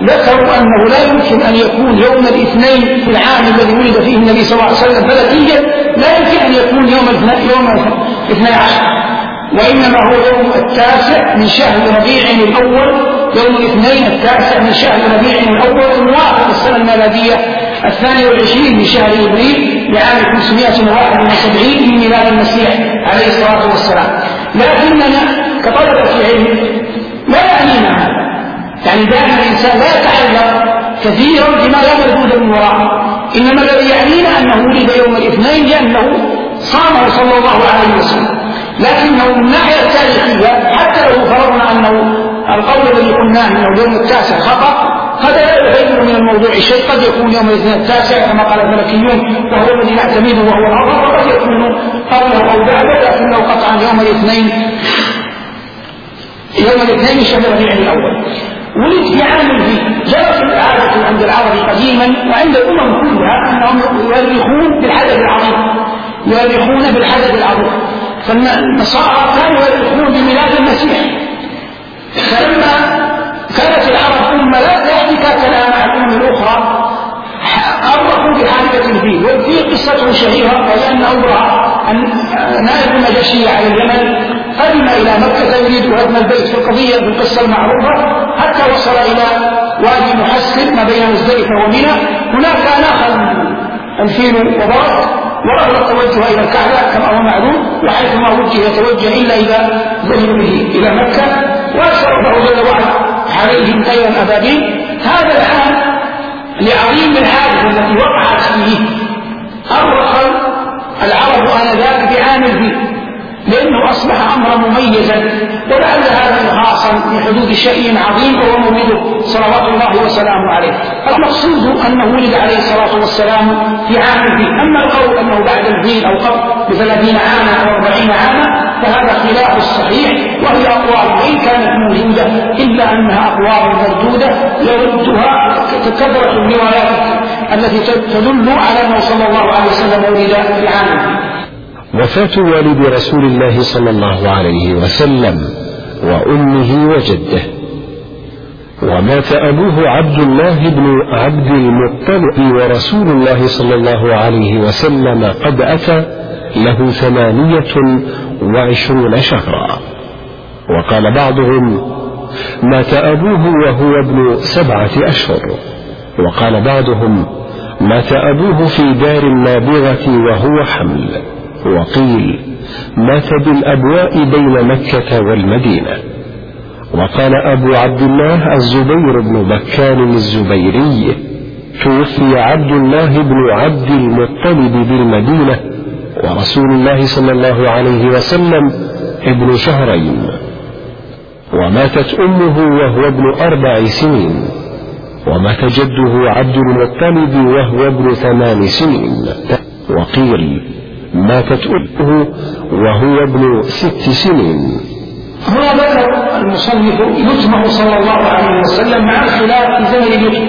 ذكروا أنه لا يمكن أن يكون يوم الاثنين في العام الذي ولد فيه النبي صلى الله عليه وسلم فلكيا، لا يمكن أن يكون يوم 12، وإنما هو يوم 9 من شهر ربيع الأول، يوم الاثنين 9 من شهر ربيع الأول الموافق السنة الميلادية 22 من شهر إبريل لعام 571 من ميلاد المسيح عليه الصلاة والسلام. لكننا كطلبة علم لا يعنينا هذا، يعني دائما الإنسان لا يتعلق كثيرا بما لا موجود من وراءه، إنما الذي يعنينا أنه ولد يوم الاثنين لأنه صامه صلى الله عليه وسلم. لكنه من الناحية التاريخية حتى لو فرضنا أنه القول الذي قلناه أنه يوم 9 خطأ، هذا لا يغير من الموضوع شيء. قد يكون يوم الاثنين 9 كما قال الفلكيون وهو الذي نعتمده وهو الأظهر، وقد يكون قبله أو بعده، لكنه قطعا يوم الاثنين شهر ربيع الأول. ولد في عام فيه. جرت العادة عند العرب قديما وعند الأمم كلها أنهم يؤرخون بالحدث العظيم، فالنصارى كانوا يؤرخون بميلاد المسيح. فلما كانت العرب أمة لا احتكاك لها مع الأمم الأخرى أرخوا بحادثة الفيل. والفيل قصته شهيرة، وهي أبرهة نائب النجاشي على اليمن قدم إلى مكة يريد هدم البيت في القضية بالقصة المعروفة، حتى وصل إلى وادي محسن ما بين مزدلفة ومنى. هناك ناخذ الفيل ورغب التوجه إلى الكعبة كما هو معلوم، وحيث ما وجه يتوجه إلا إذا ذهب به إلى مكة، وأشار الله جل وعلا عليهم طيرا أبابيل. هذا العام لعظيم الحادثة التي وقعت فيه أرخ العرب آنذاك بعام الفيل، لأنه أصبح أمرا مميزا، ولعل هذا خاصا بحدود شيء عظيم وهو مولده صلوات الله وسلامه عليه. المقصود أنه ولد عليه الصلاة والسلام في عام الفيل. أما القول أنه بعد الفيل أو قبل ب30 عاما أو 40 عاما فهذا خلاف الصحيح، وهي أقوال وإن كانت موجودة إلا أنها أقوال مردودة يردها كثرة الروايات التي تدل على أنه صلى الله عليه وسلم ولد في عام الفيل. وفاة والد رسول الله صلى الله عليه وسلم وأمه وجده. ومات أبوه عبد الله بن عبد المطلب، ورسول الله صلى الله عليه وسلم قد أتى له 28 شهرا. وقال بعضهم مات أبوه وهو ابن 7 أشهر، وقال بعضهم مات أبوه في دار النابغة وهو حمل، وقيل مات بالأبواء بين مكة والمدينة. وقال أبو عبد الله الزبير بن بكان الزبيري توفي عبد الله بن عبد المطلب بالمدينة ورسول الله صلى الله عليه وسلم ابن 2 شهر. وماتت أمه وهو ابن 4 سنين. ومات جده عبد المطلب وهو ابن 8 سنين. وقيل ماتت أمه وهو ابن 6 سنين. هنا ذكر المصنف يتمه صلى الله عليه وسلم مع الخلاف في زمن اليتم،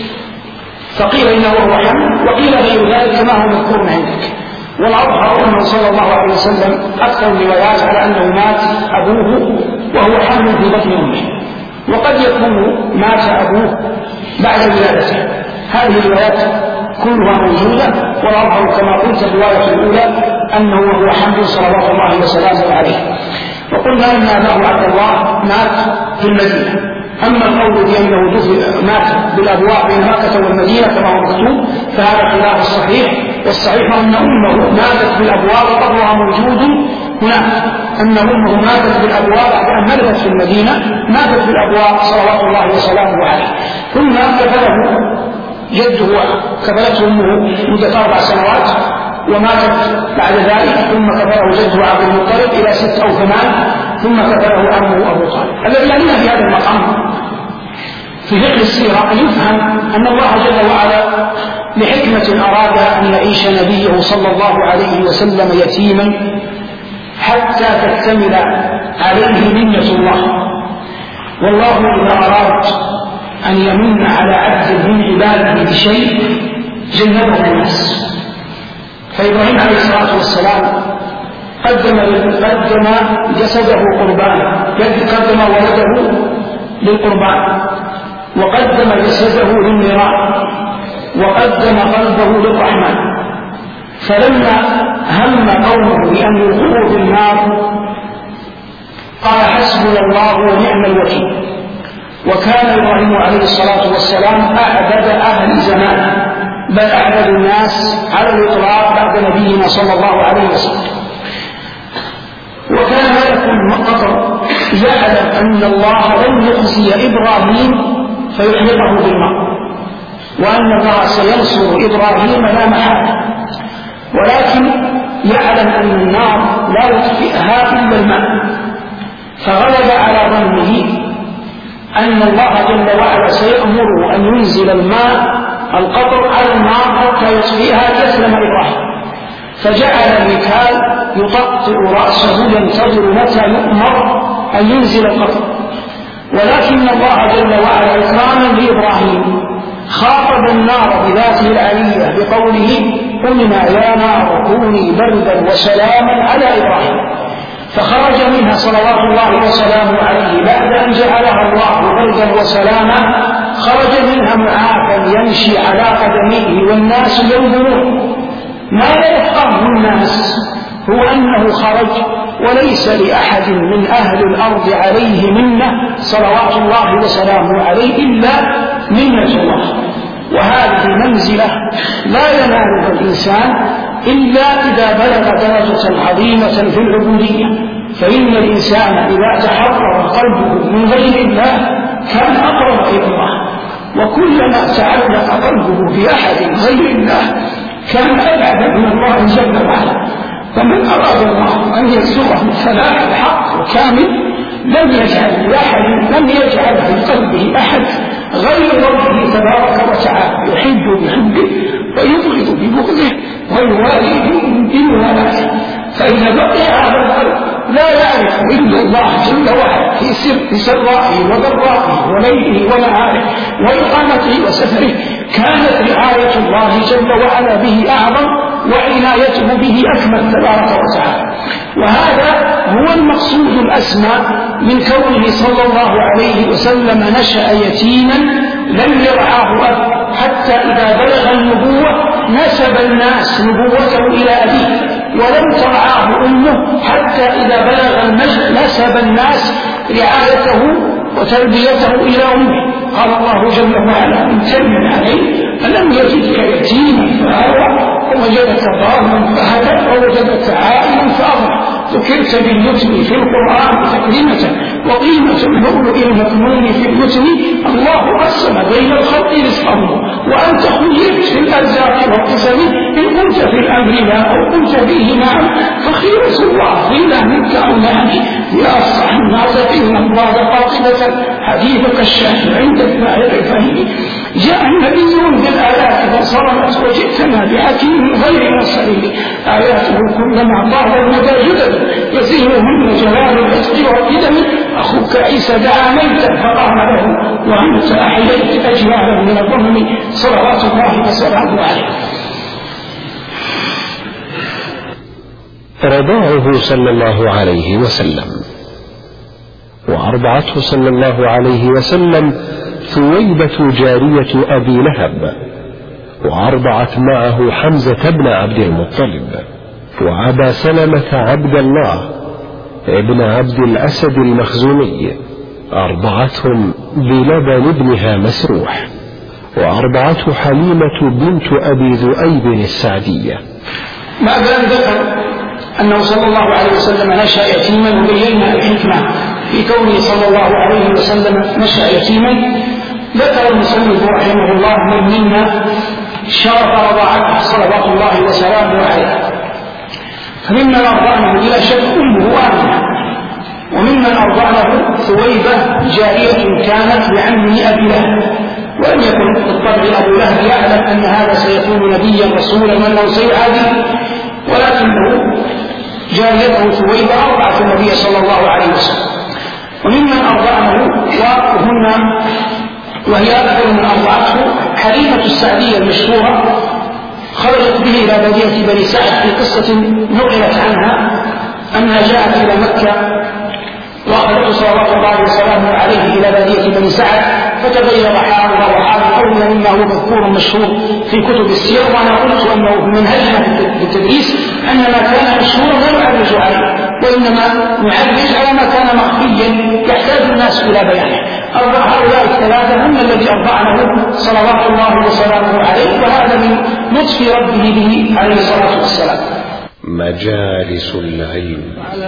فقيل إنه هو حمل وقيل غير ذلك كما هو مذكور عندك. والأظهر أنه صلى الله عليه وسلم أكثر الروايات على أنه مات أبوه وهو حمل في بطن أمه، وقد يكون مات أبوه بعد ولادته. هذه الروايات كلها موجودة، والأظهر كما قلت الرواية الأولى أنه هو حمل صلوات الله وسلامه عليه. وقلنا أن أباه عبد الله مات في المدينة. أما القول بأنه مات بالأبواء بين مكة والمدينة كما هو مكتوب فهذا خلاف الصحيح، والصحيح أن أمه ماتت بالأبواء وقبرها موجود هناك، أن أمه ماتت بالأبواء بعد أن ماتت في المدينة، ماتت بالأبواء صلوات الله وسلامه عليه. ثم كفله جده كفلته أمه مدة 4 سنوات وماتت بعد ذلك، ثم كفله جده عبد المطلب إلى 6 أو 8، ثم كفله عمه أبو طالب. الذي يعنينا في هذا المقام في فقه السيرة أن يفهم أن الله جل وعلا لحكمة أراد أن يعيش نبيه صلى الله عليه وسلم يتيما حتى تكتمل عليه منة الله. والله إذا أراد أن يمن على عبد من عباده بشيء جنبه الناس. فإبراهيم عليه الصلاة والسلام قدم جسده قربانا، قدم ولده للقربان، وقدم وقدم جسده للنيران وقدم قلبه للرحمن. فلما هم قومه بأن يلقوه في النار قال حسبنا الله ونعم الوكيل. وكان إبراهيم عليه الصلاة والسلام أعبد أهل زمانه، بل أعبد الناس على الإطلاق بعد نبينا صلى الله عليه وسلم. وكان ملك المقر يعلم أن الله لن يخزي إبراهيم فيحرقه بالنار، وأن الله سينصر إبراهيم لا محالة، ولكن يعلم أن النار لا يطفئها إلا الماء، فغلب على ظنه أن الله جل وعلا سيأمره أن ينزل الماء القطر على النار حتى يطفئها ليسلم إبراهيم، فجعل المكال يطأطئ رأسه ينتظر متى يؤمر أن ينزل القطر. ولكن الله جل وعلا إكراما لإبراهيم خاطب النار بذاته العلية بقوله قلنا يا نار كوني بردا وسلاما على إبراهيم، فخرج منها صلوات الله وسلامه عليه بعد أن جعلها الله بردا وسلاما، خرج منها معافا يمشي على قدميه والناس ينظرون. ما يفقهه الناس هو أنه خرج وليس لأحد من أهل الأرض عليه منة صلوات الله وسلامه عليه إلا منة الله. وهذه منزلة لا ينالها الإنسان إلا إذا بلغ درجة عظيمة في العبودية، فإن الإنسان إذا تحرر قلبه من غير الله كان أقرب إلى الله، وكلما تعلق قلبه بأحد غير الله كان أبعد من الله جل وعلا. ومن أراد الله أن يرزقه الفلاح الحق الكامل لم يجعل في قلبه أحد غير ربه تبارك وتعالى، يحب بحبه ويبغض ببغضه ويوالي بموالاته. فإذا بقي هذا القلب لا يعرف إلا الله جل وعلا في سرائه وضرائه وليله ونهاره وإقامته وسفره، كانت رعاية الله جل وعلا به أعظم وعنايته به أكمل تبارك وتعالى. وهذا هو المقصود الأسمى من كونه صلى الله عليه وسلم نشأ يتيما لم يرعاه أب، حتى إذا بلغ النبوة نسب الناس نبوته إلى أبيه، ولم ترعاه أمه حتى إذا بلغ المجد نسب الناس رعايته وتربيته إلى أمه. قال الله جل وعلا امتن عليه ألم يجدك يتيما فآوى ووجدك ضالا فهدى ووجدك عائلا فأغنى، ذكرت باليتم في القرآن تكريمة وقيمة اللؤلؤ المكنون في اليتم، الله قسم بين الخلق رزقه وأنت خيرت في الأرزاق والقسم، إن كنت في الأمر لا أو كنت فيه نعم فخيرة الله إلا منك أو نعمي يا أصح الناس إن الله قاطبة حديثك الشاهد عند الداعي الفهيم. جاء النبي بالآيات فانصرمت وجئتنا بحكيم غير مرسل، آياته كلما طال المدى جدد يزينهن جلال العتق والقدم، أخوك عيسى دعا ميتا فقام له وأنت أحييت أجيالا من الظلم صلوات الله وسلامه عليه. رضاعه صلى الله عليه وسلم، وأرضعته صلى الله عليه وسلم ثويبة جارية أبي لهب، وأرضعت معه حمزة بن عبد المطلب، وأبا سلمة عبد الله ابن عبد الأسد المخزومي، أرضعتهم بلبن ابنها مسروح، وأرضعته حليمة بنت أبي ذؤيب السعدية. بعد أن ذكر أنه صلى الله عليه وسلم نشأ يتيما، وبينا الحكمة في كونه صلى الله عليه وسلم نشأ يتيما، ذكر المصنف رحمه الله منا شرف رضاعته صلوات الله وسلامه عليه. فممن أرضعنه بلا شك أمه آمنة، وممن أرضعنه ثويبة جارية كانت لعم أبي لهب، ولم يكن بالطبع أبو لهب يعلم أن هذا سيكون نبيا رسولا وأنه سيعادي، ولكنه جاريته ثويبة أرضعت النبي صلى الله عليه وسلم. وممن أرضعنه وهي أكثر من أرضعته حليمة السعدية المشهورة، خرجت به إلى بادية بني سعد في قصة نقلت عنها أنها جاءت إلى مكة وأخذته صلوات الله وسلامه عليه إلى بادية بني سعد فتغير حاله وحال قومه مما هو مذكور مشهور في كتب السير. وأنا قلت أنه من منهجنا في التدريس أن ما كان مشهورا لا نعرج عليه، وإنما نعرج على ما كان مخفيا يحتاج الناس إلى بيانه. هؤلاء الثلاثة هم الذي أرضعنه صلوات الله وسلامه عليه، وهذا من لطف ربه به عليه الصلاة والسلام. مجالس العلم.